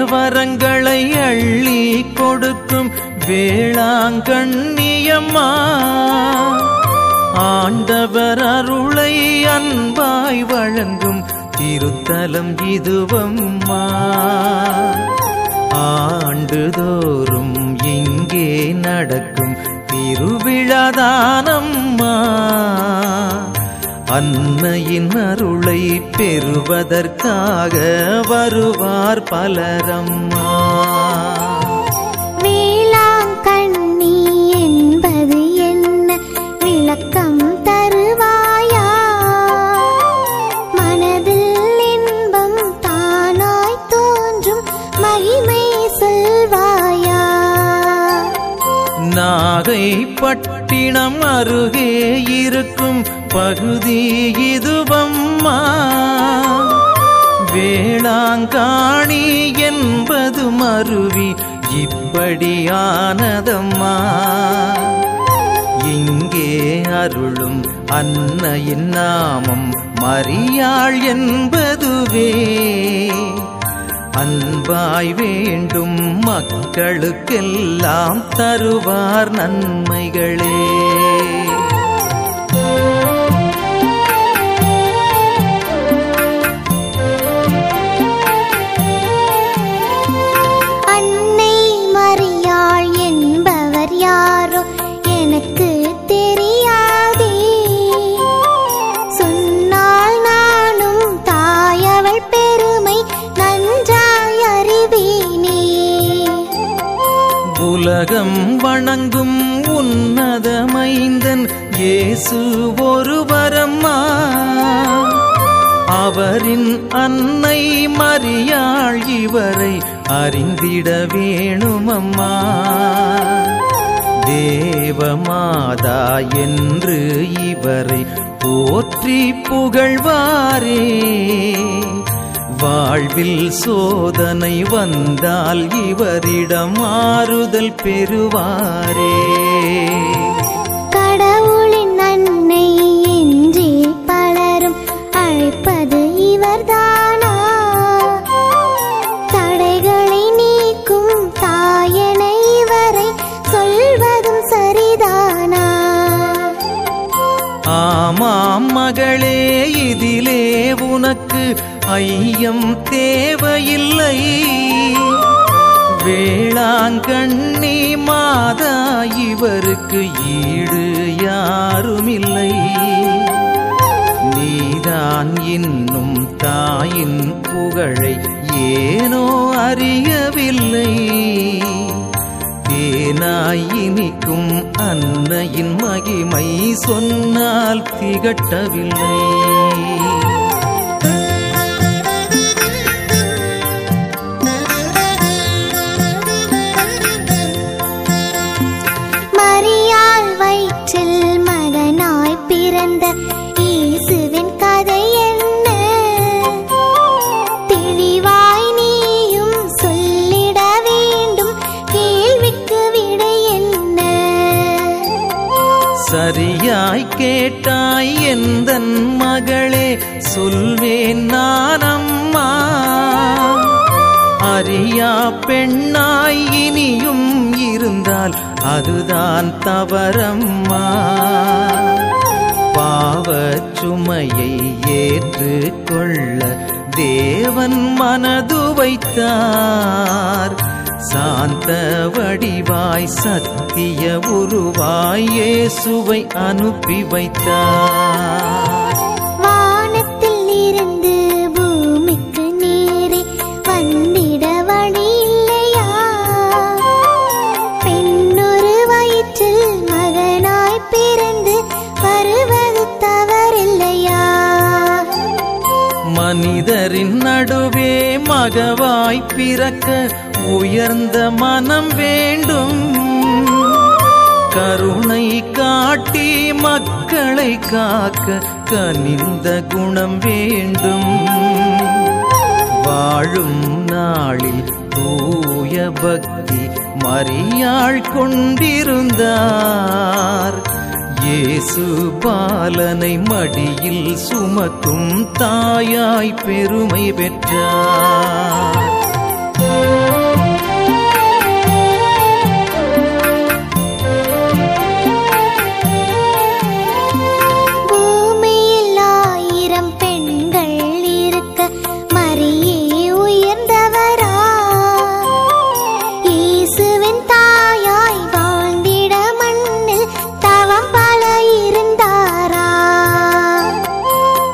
வரங்களை அள்ளி கொடுக்கும் வேளாங்கண்ணியம்மா, ஆண்டவர் அருளை அன்பாய் வழங்கும் திருத்தலம் இதுவம்மா. ஆண்டுதோறும் இங்கே நடக்கும் திருவிழாதானம்மா, அன்னையின் அருளை பெறுவதற்காக வருவார் பலரம்மா. வேளாங்கண்ணி என்பது என்ன விளக்கம் தருவாயா? மனதில் இன்பம் தானாய் தோன்றும் மகிமை சொல்வாயா? நாகைப்பட்டினம் அருகே இருக்கும் பகுதி இதுவம்மா, வேளாங்காணி என்பது மருவி இப்படியானதம்மா. இங்கே அருளும் அன்னையின் நாமம் மரியாள் என்பதுவே, அன்பாய் வேண்டும் மக்களுக்கெல்லாம் தருவார் நன்மைகளே. அன்னை மரியாள் என்பவர் யாரோ எனக்கு தெரியாதே, சொன்னால் நானும் தாயவள் பெருமை நன்றாய் அறிவேனே. உலகம் வணங்கும் உன்னத மைந்தன் இயேசு ஒருவரம்மா, அவரின் அன்னை மரியாள் இவரை அறிந்திட வேணுமம்மா. தேவமாதா என்று இவரை போற்றி புகழ்வாரே, வாழ்வில் சோதனை வந்தால் இவரிடம் ஆறுதல் பெறுவாரே. கடவுளின் அன்னை என்றே பலரும் அழைப்பது இவர்தானா? தடைகளை நீக்கும் தாயென இவரை சொல்வதும் சரிதானா? ஆமாம் மகளே, இதிலே உனக்கு ஐயம் தேவையில்லை. வேளாங்கண்ணி மாதா இவருக்கு ஈடு யாருமில்லை. நீதான் இன்னும் தாயின் புகழை ஏனோ அறியவில்லை. தேனாய் இனிக்கும் அன்னையின் மகிமை சொன்னால் திகட்டவில்லை. மரியாள் வயிற்றில் மகனாய் பிறந்த இயேசுவின் கதை என்ன? தெளிவாய் நீயும் சொல்லிட வேண்டும், கேள்விக்கு விடை என்ன? சரியாய் கேட்டாய் எந்தன் மகளே, சொல்வேன் நானம்மா. அறியா பெண்ணாய் இனியும் இருந்தால் அதுதான் தவறம்மா. பாவச் சுமையை ஏற்றுக்கொள்ள தேவன் மனது வைத்தார். சாந்த வடிவாய் சத்திய உருவாய் இயேசுவை அனுப்பி வைத்தார். வானத்தில் இருந்து பூமிக்கு நேரே வந்திட வழி இல்லையா? பெண்ணொரு வயிற்றில் மகனாய் பிறந்து வருவது தவறில்லையா? மனிதரின் நடுவே மகவாய் பிறக்க உயர்ந்த மனம் வேண்டும். கருணை காட்டி மக்களை காக்க கனிந்த குணம் வேண்டும். வாழும் நாளில் தூய பக்தி மரியாள் கொண்டிருந்தார். இயேசு பாலனை மடியில் சுமக்கும் தாயாய் பெருமை பெற்றார்.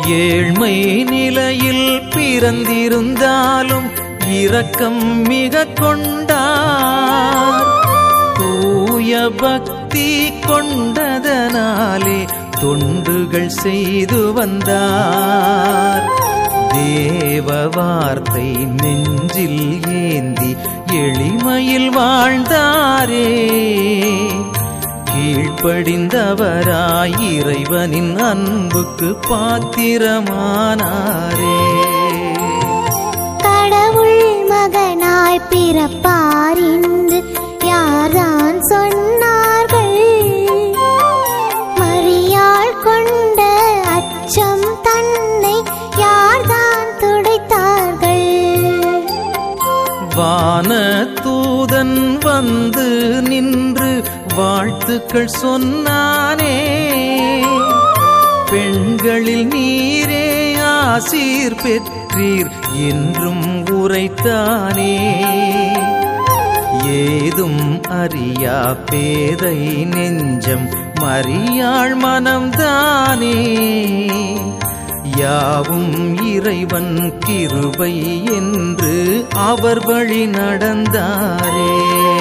ஏழ்மை நிலையில் பிறந்திருந்தாலும் இரக்கம் மிக கொண்டார். தூய பக்தி கொண்டதனாலே தொண்டுகள் செய்து வந்தார். தேவ வார்த்தை நெஞ்சில் ஏந்தி எளிமையில் வாழ்ந்தாரே. கீழ்ப்படிந்தவராய் இறைவனின் அன்புக்கு பாத்திரமானாரே. கடவுள் மகனாய் பிறப்பார் என்று யார்தான் சொன்னார்கள்? மரியாள் கொண்ட அச்சம் தன்னை யார்தான் துடைத்தார்கள்? வான தூதன் வந்து நின்று வாழ்த்துக்கள் சொன்னானே. பெண்களில் நீரே ஆசீர் பெற்றீர் என்றும் உரைத்தானே. ஏதும் அறியா பேதை நெஞ்சம் மரியாள் மனம்தானே. யாவும் இறைவன் கிருபை என்று அவர் வழி நடந்தாரே.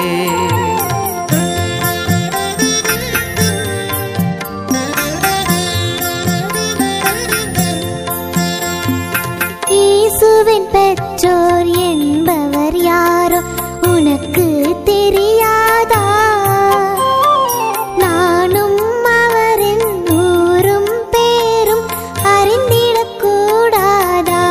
இயேசுவின் பெற்றோர் என்பவர் யாரோ உனக்கு தெரியாதா? நானும் அவரின் ஊரும் பேரும் அறிந்திடக்கூடாதா?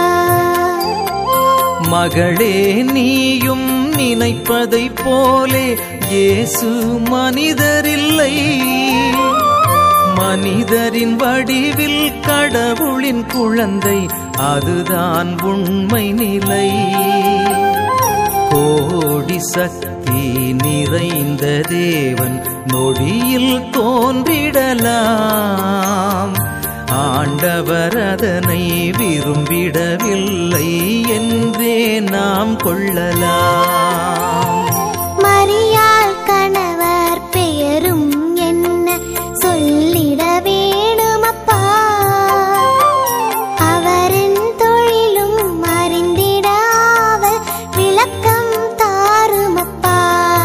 மகளே, நீயும் நினைப்பதைப் போலே இயேசு மனிதரில்லை. மனிதரின் வடிவில் கடவுளின் குழந்தை, அதுதான் உண்மை நிலை. கோடி சக்தி நிறைந்த தேவன் நொடியில் தோன்றிடலாம். ஆண்டவர் அதனை விரும்பிடவில்லை என்றே நாம் கொள்ளலாம். மரியாள் கணவர் பெயரும் என்ன சொல்லிட வேணுமப்பா? அவரின் தொழிலும் அறிந்திட அவர் விளக்கம் தாருமப்பா.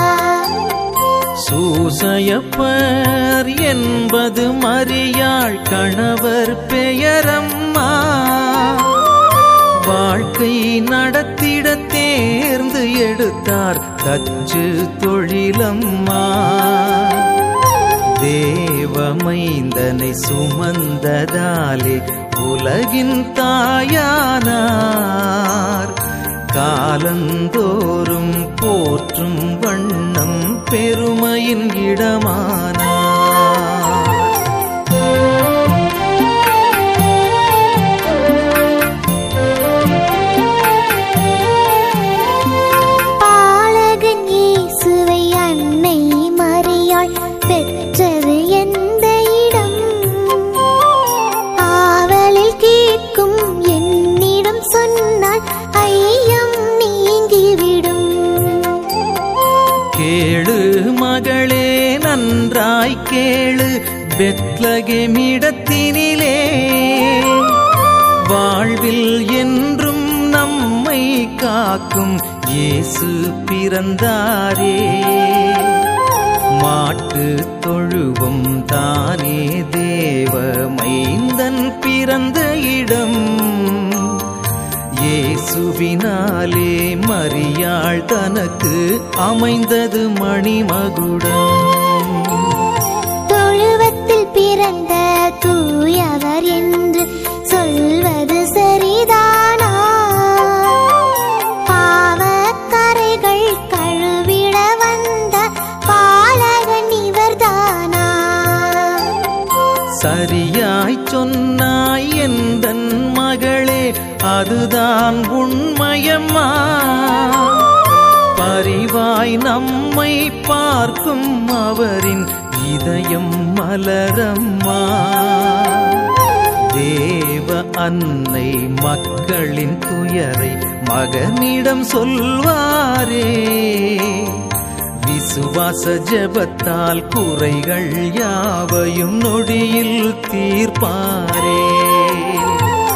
சூசையப்பர் என்பது மரியாள் கணவர் பெயரம்மா. வாழ்க்கை நடத்திட தேர்ந்து எடுத்தார் தச்சு தொழிலம்மா. தேவமைந்தனை சுமந்ததாலே உலகின் தாயானார். காலந்தோறும் போற்றும் வண்ணம் பெருமையின் இடமானார். பாலகன் இயேசுவை அன்னை மரியாள் பெற்றது எந்த இடம்? ஆவலில் கேட்கும் என்னிடம் சொன்னால் ஐயம் நீங்கிவிடும். கேளு மகளே, நன்றாய் கேளு. பெத்லகேமிடத்தினிலே வாழ்வில் என்றும் நம்மை காக்கும் இயேசு பிறந்தாரே. மாட்டு தொழுவம் தானே தேவ மைந்தன் பிறந்த இடம். இயேசுவினாலே மரியாள் தனக்கு அமைந்தது மணிமகுடம். தொழுவத்தில் பிறந்த தூயவர் என்று சொல்வது சரிதானா? பாவக்கரைகள் கழுவிட வந்த பாலகன் இவர்தானா? சரியாய் சொன்னாய் எந்தன் மகளே, அதுதான் உண்மையம்மா. பரிவாய் நம்மை பார்க்கும் அவரின் இதயம் மலரம்மா. தேவ அன்னை மக்களின் துயரை மகனிடம் சொல்வாரே. விசுவாச ஜெபத்தால் குறைகள் யாவையும் நொடியில் தீர்ப்பாரே.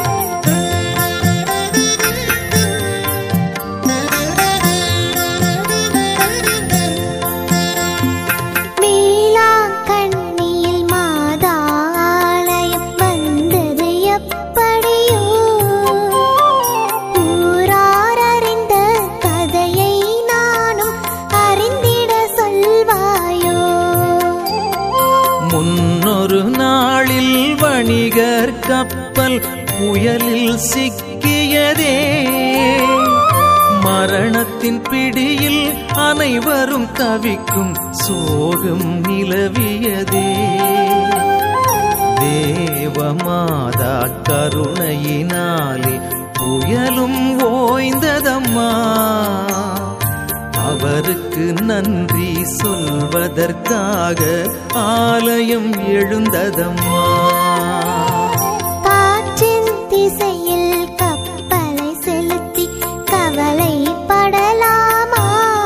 நாவிகர் கப்பல் புயலில் சிக்கியதே. மரணத்தின் பிடியில் அனைவரும் தவிக்கும் சோகம் நிலவியதே. தேவமாதா கருணையினாலே புயலும் ஓய்ந்ததம்மா. அவருக்கு நன்றி சொல்வதற்காக ஆலயம் எழுந்ததம்மா. காற்றின் திசையில் கப்பலை செலுத்தி கவலைப்படலாமா?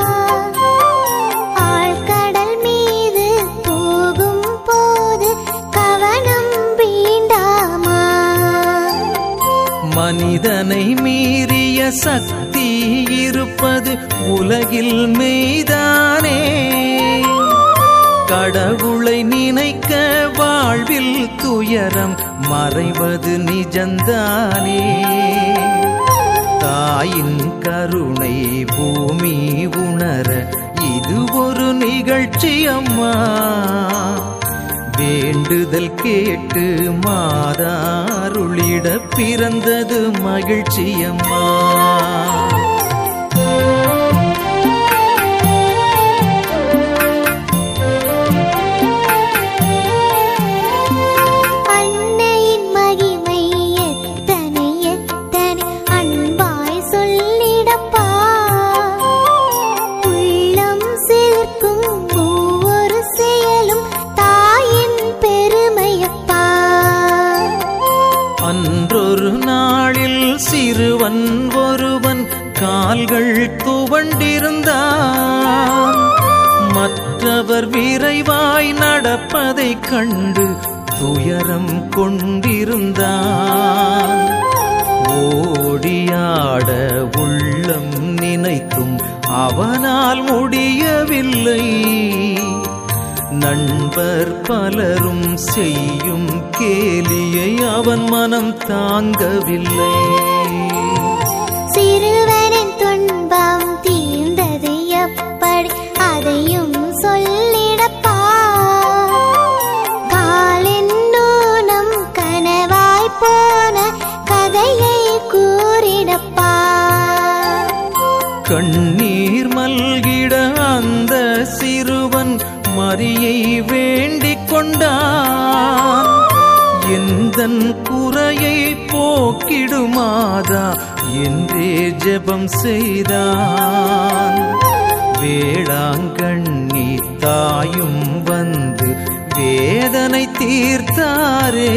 ஆழ்கடல் மீது போகும் போது கவனம் வேண்டாமா? மனிதனை மீறிய சக்தி இருப்பது உலகில் மெய்தானே. கடவுளை நினைக்க வாழ்வில் துயரம் மறைவது நிஜந்தானே. தாயின் கருணை பூமி உணர இது ஒரு நிகழ்ச்சி அம்மா. வேண்டுதல் கேட்டு மாதாருளிட பிறந்தது மகிழ்ச்சியம்மா. அன்னையின் மகிமை எத்தனை எத்தனை அன்பாய் சொல்லிடப்பா. உள்ளம் சிலிர்க்கும் ஒவ்வொரு செயலும் தாயின் பெருமையப்பா. அன்றொரு நாளில் சிறுவன் ஒருவன் கால்கள் துவண்டிருந்தான். மற்றவர் விரைவாய் நடப்பதைக் கண்டு துயரம் கொண்டிருந்தான். ஓடியாட உள்ளம் நினைத்தும் அவனால் முடியவில்லை. நண்பர் பலரும் செய்யும் கேலியை அவன் மனம் தாங்கவில்லை. சிறுவனின் துன்பம் தீர்ந்தது எப்படி அதையும் சொல்லிடப்பா. காலின் நூனம் கனவாய் போன கதையை கூறிடப்பா. கண்ணீர் மல்கிட அந்த சிறுவன் மரியை வேண்டிக் கொண்டான். எந்தன் குறையை போக்கிடுமாதா என்றே ஜெபம் செய்தான். வேளாங்கண்ணி தாயும் வந்து வேதனை தீர்த்தாரே.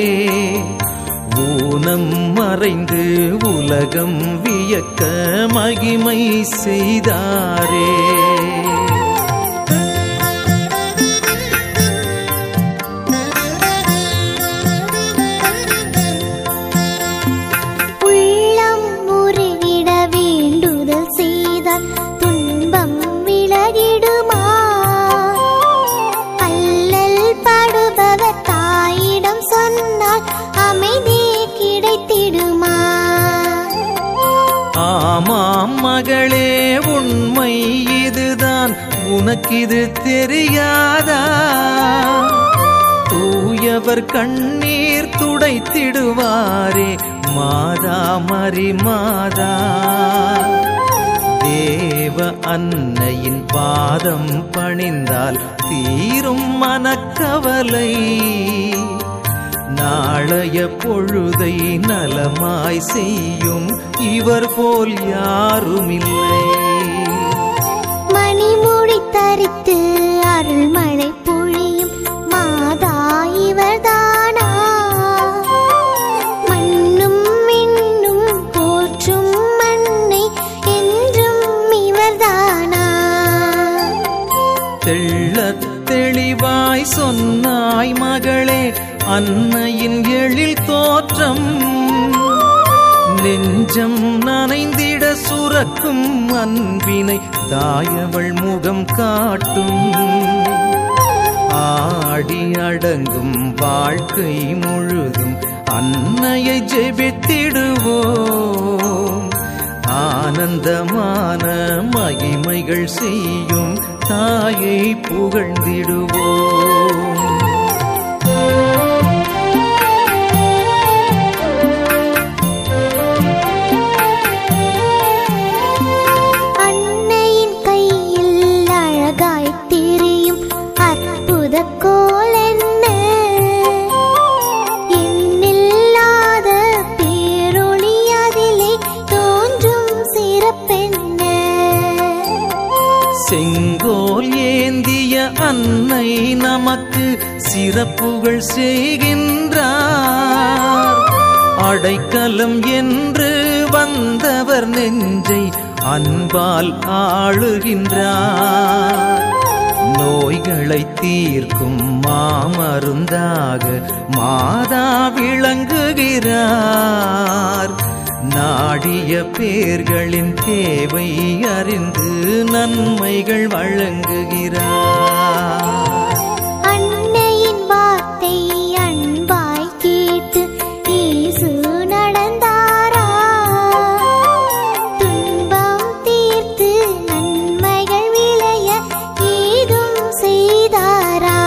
ஊனம் மறைந்து உலகம் வியக்க மகிமை செய்தாரே. உள்ளம் முறிவிட வேண்டுதல் செய்தால் துன்பம் விலகிடுமா? அல்லல் படுபவர் தாயிடம் சொன்னால் அமைதி கிடைத்திடுமா? ஆமாம் மகளே, உண்மை இதுதான். உனக்கிது தெரியாதா? தூயவர் கண்ணீர் துடைத்திடுவாரே மாதா மரி மாதா. தேவ அன்னையின் பாதம் பணிந்தால் தீரும் மனக்கவலை. நாளைய பொழுதை நலமாய் செய்யும் இவர் போல் யாருமில்லை. மணிமுடி தரித்து அருள்மழை பொழியும் மாதா இவர்தானா? மண்ணும் மின்னும் போற்றும் மண்ணை என்றும் இவர்தானா? தெள்ளத் தெளிவாய் சொன்னாய் மகளே அன்னையின் எழில் தோற்றம். நெஞ்சம் நனைந்திட சுரக்கும் அன்பினை தாயவள் முகம் காட்டும். ஆடி அடங்கும் வாழ்க்கை முழுதும் அன்னையை ஜெபித்திடுவோம். ஆனந்தமான மகிமைகள் செய்யும் தாயை புகழ்ந்திடுவோம். சிறப்புகள் செய்கின்றார். அடைக்கலம் என்று வந்தவர் நெஞ்சை அன்பால் ஆளுகின்றார். நோய்களை தீர்க்கும் மாமருந்தாக மாதா விளங்குகிறார். நாடிய பேர்களின் தேவை அறிந்து நன்மைகள் வழங்குகிறார். அன்னையின் வார்த்தை அன்பாய் கேட்டு இயேசு நடந்தாரா? துன்பம் தீர்த்து நன்மைகள் விளைய ஏதும் செய்தாரா?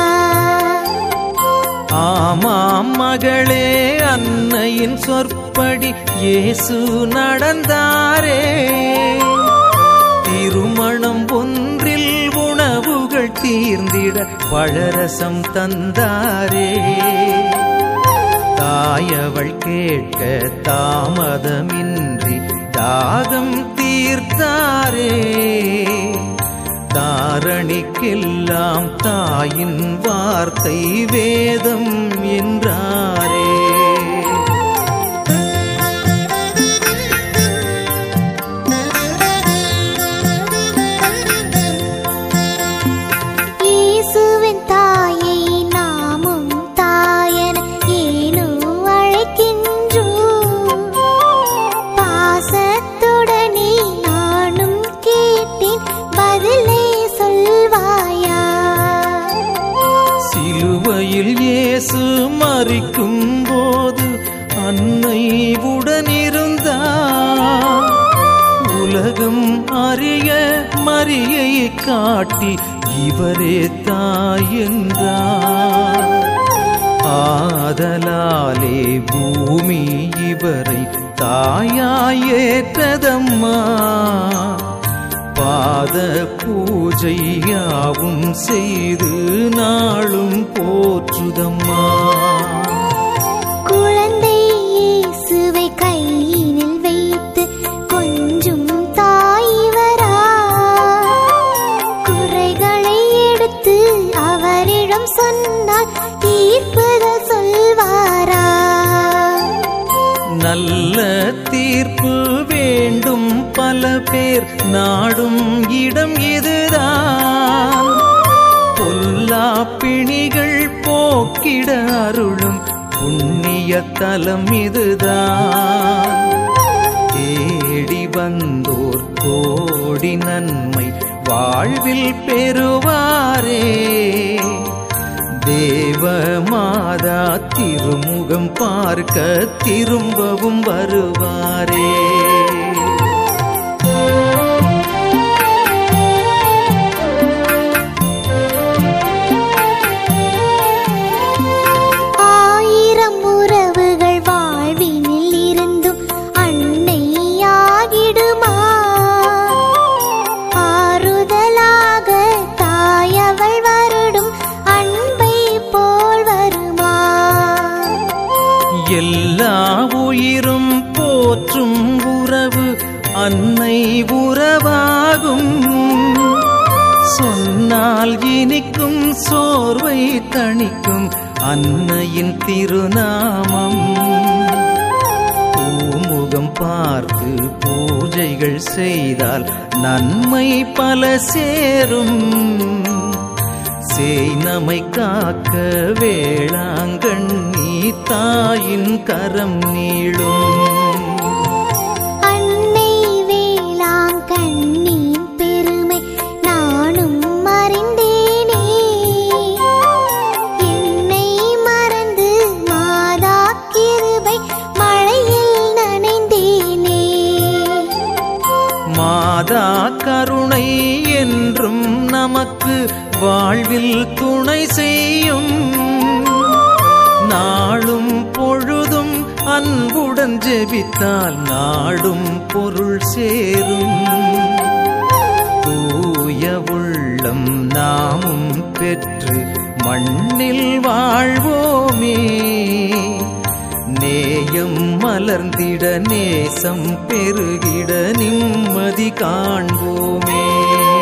ஆமாம் மகளே, அன்னையின் சொற்படி இயேசு நடந்தாரே. திருமணம் ஒன்றில் உணவுகள் தீர்ந்திட பழரசம் தந்தாரே. தாயவள் கேட்க தாமதமின்றி தாகம் தீர்த்தாரே. தாரணிக்கெல்லாம் தாயின் வார்த்தை வேதம் என்றாரே. இயேசுவின் தாயை நாமும் தாயென ஏனோ அழைக்கின்றோம். பாசத்துடனே நானும் கேட்டேன், பதிலை சொல்வாயா? சிலுவையில் இயேசு மரிக்கும் போது அன்னை உடனிருந்தார். உலகம் அறிய மரியை காட்டி இவரே தாய் என்றார். ஆதலாலே பூமி இவரை தாயாய் ஏற்றதம்மா. பாத பூஜையாவும் செய்து நாளும் போற்றுதம்மா. குழந்தை இயேசுவை கையினில் வைத்து கொஞ்சும் தாய்வரா? குறைகளை எடுத்து அவரிடம் சொன்னால் தீர்ப்புகள் சொல்வாரா? நல்ல தீர்ப்பு வேண்டும் பல பேர் நாடும் இடம் இதுதான். பொல்லா பிணிகள் போக்கிட அருளும் புண்ணிய தலம் இதுதான். தேடி வந்தோர் கோடி நன்மை வாழ்வில் பெறுவாரே. தேவ மாதா திருமுகம் பார்க்க திரும்பவும் வருவாரே. ஆயிரம் உறவுகள் வாழ்வினில் இருந்தும் அன்னையாகிடுமா? ஆறுதலாக தாயவள் வருடும் அன்பை போல் வருமா? எல்லா உயிரும் போற்றும் உறவு அன்னை உறவாகும். சொன்னால் இனிக்கும் சோர்வை தணிக்கும் அன்னையின் திருநாமம். பூமுகம் பார்த்து பூஜைகள் செய்தால் நன்மை பல சேரும். சேனமை காக்க வேளாங்கண்ணி தாயின் கரம் நீளும். அன்னை வேளாங்கண்ணியின் பெருமை நானும் அறிந்தேனே. என்னை மறந்து மாதா கிருபை மழையில் நனைந்தேனே. மாதா கருணை என்றும் நமக்கு வாழ்வில் துணை செய்யும். நாளும் பொழுதும் அன்புடன் ஜெபித்தால் நாடும் பொருள் சேரும். தூய உள்ளம் நாமும் பெற்று மண்ணில் வாழ்வோமே. நேயம் மலர்ந்திட நேசம் பெருகிட நிம்மதி காண்போமே.